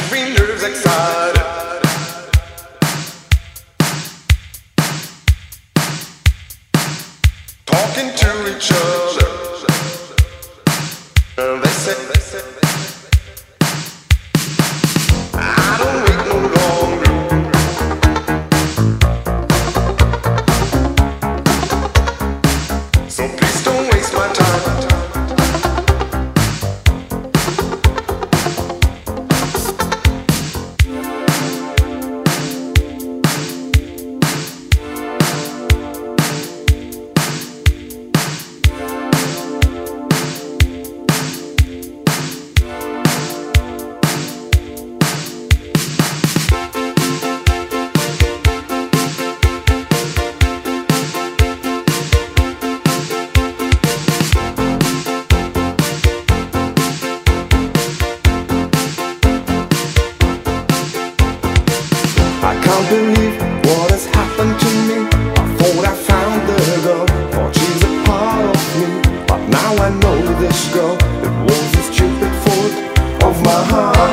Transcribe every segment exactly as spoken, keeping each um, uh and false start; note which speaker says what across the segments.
Speaker 1: Every nerve's excited. Talking to each other. And they say, I don't wait no longer. So please don't waste my time. I can't believe what has happened to me. I thought I found the girl, thought she's a part of me. But now I know this girl, it was a stupid fault of my heart.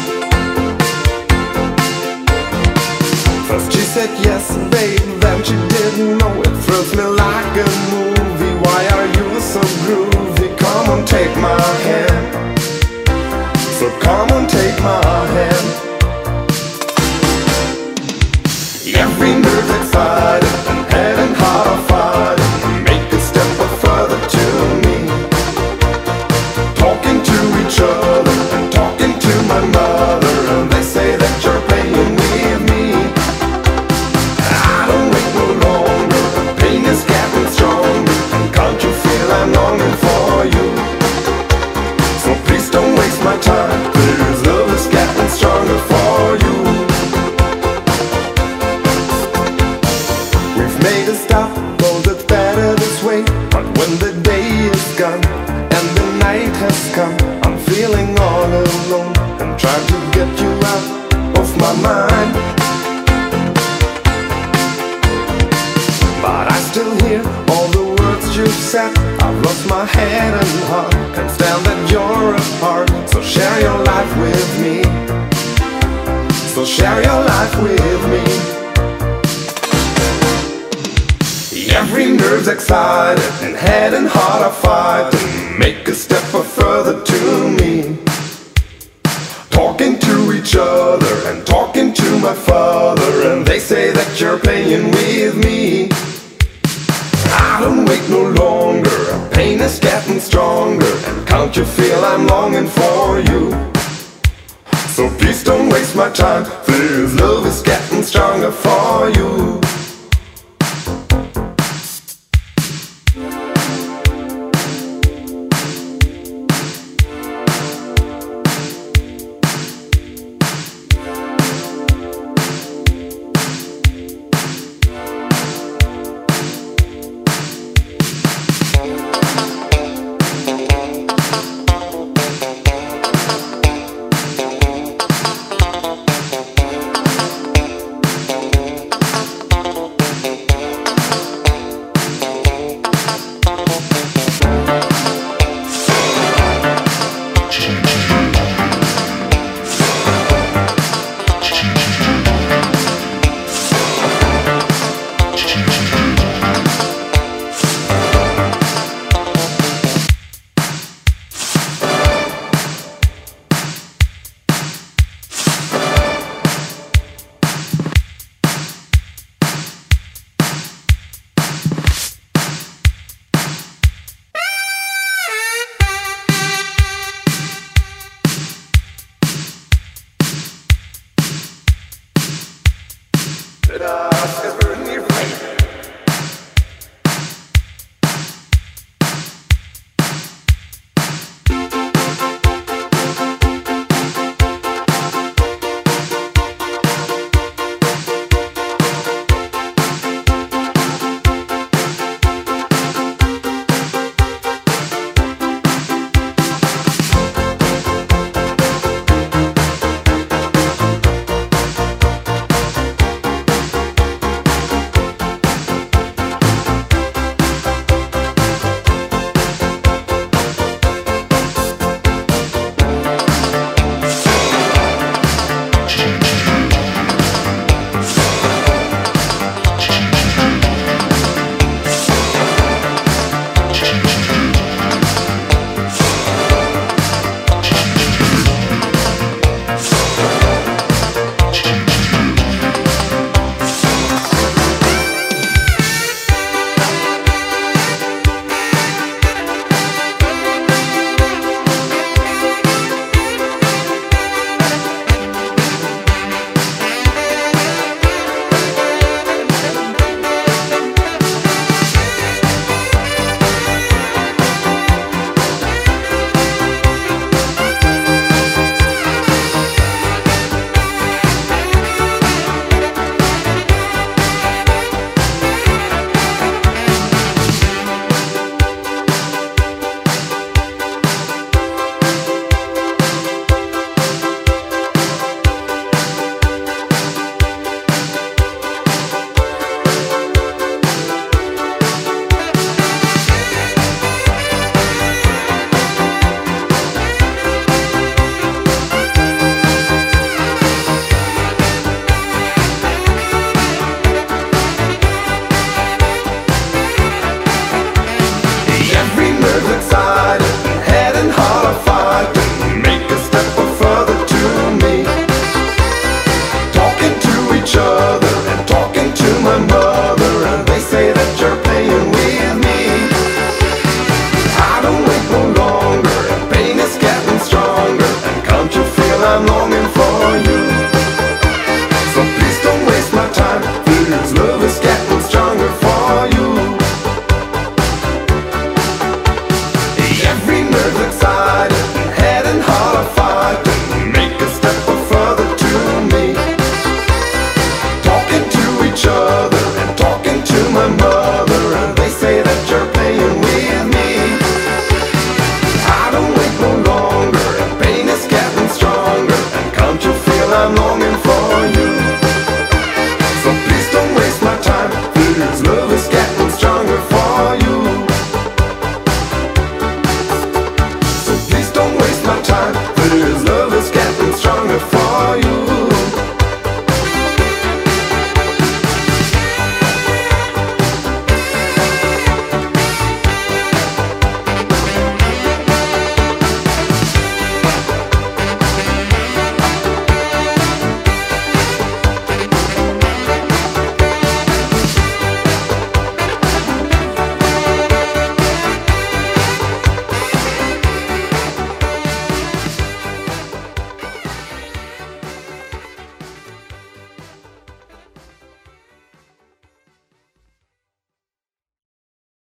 Speaker 1: First she said yes, babe, then she didn't know. It thrills me like a movie. Why are you so groovy? Come on, take my hand. So come on, take my hand. Every nerve's excited, and head and heart are fighting. Make a step further to me. Talking to each other and talking to my mother, and they say that you're playing with me. I don't wait no longer, the pain is getting stronger, and can't you feel I'm longing for you? So please don't waste my time, please, love is getting stronger for you. Made a stop, cause it's better this way. But when the day is gone and the night has come, I'm feeling all alone and trying to get you out of my mind. But I still hear all the words you've said. I've lost my head and heart, can't stand that you're apart. So share your life with me. So share your life with me. Every nerve's excited, and head and heart are fighting. Make a step further to me. Talking to each other and talking to my father, and they say that you're playing with me. I don't wait no longer, pain is getting stronger, and can't you feel I'm longing for you? So please don't waste my time, please, love is getting stronger for you. It uh, is very near.